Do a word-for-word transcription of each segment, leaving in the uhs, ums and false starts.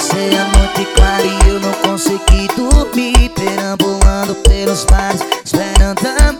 Passei a noite clara e eu não consegui dormir, perambulando pelos bares, esperando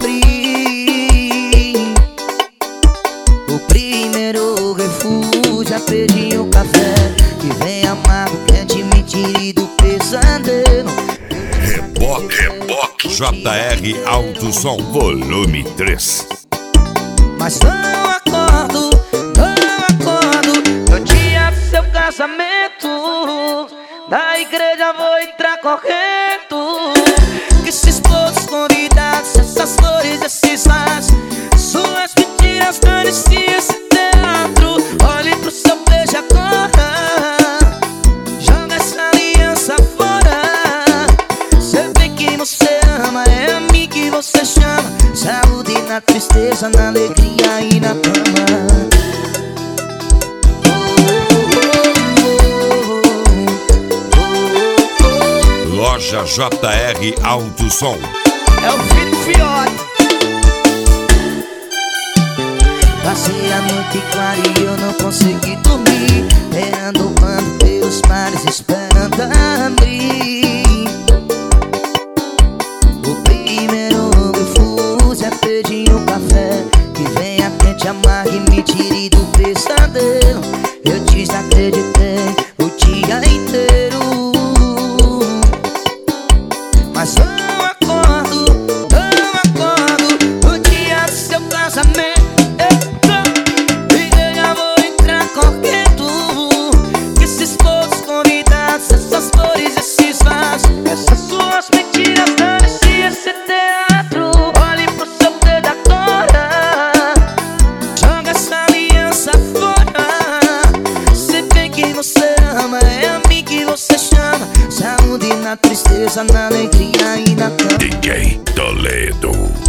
abrir. O primeiro refúgio, já pedi um café que vem amargo, quente, me tire do pesadelo. Reboque, Reboque J R Alto Som, volume três. Mas não acordo, não acordo no dia do seu casamento. Da igreja vou entrar correndo, que esses todos convidados, essas flores, esses vasos, suas mentiras, dane-se esse teatro. Olhe pro seu beijo agora, joga essa aliança fora. Cê vê que você ama, é a mim que você chama. Saúde na tristeza, na alegria e na cama. Loja J R Alto Som. É o Fito Fiote. Passei a noite clara e eu não consegui dormir, perambulando pelos bares, esperando abrir. O primeiro refúgio é pedir um café que venha quente, amargo e me tire do pesadelo. Eu desacreditei o dia inteiro, mas não acordo, não acordo no dia do seu casamento. Igreja vou entrar correndo, que esses poucos convidados, essas flores, esses vasos, essas suas mentiras, dane-se esse teatro. Olhe pro seu dedo agora, joga essa aliança fora. Cê vê que você ama, é a mim que você chama. Saúde na tristeza, na alegria e na cama. D J Toledo.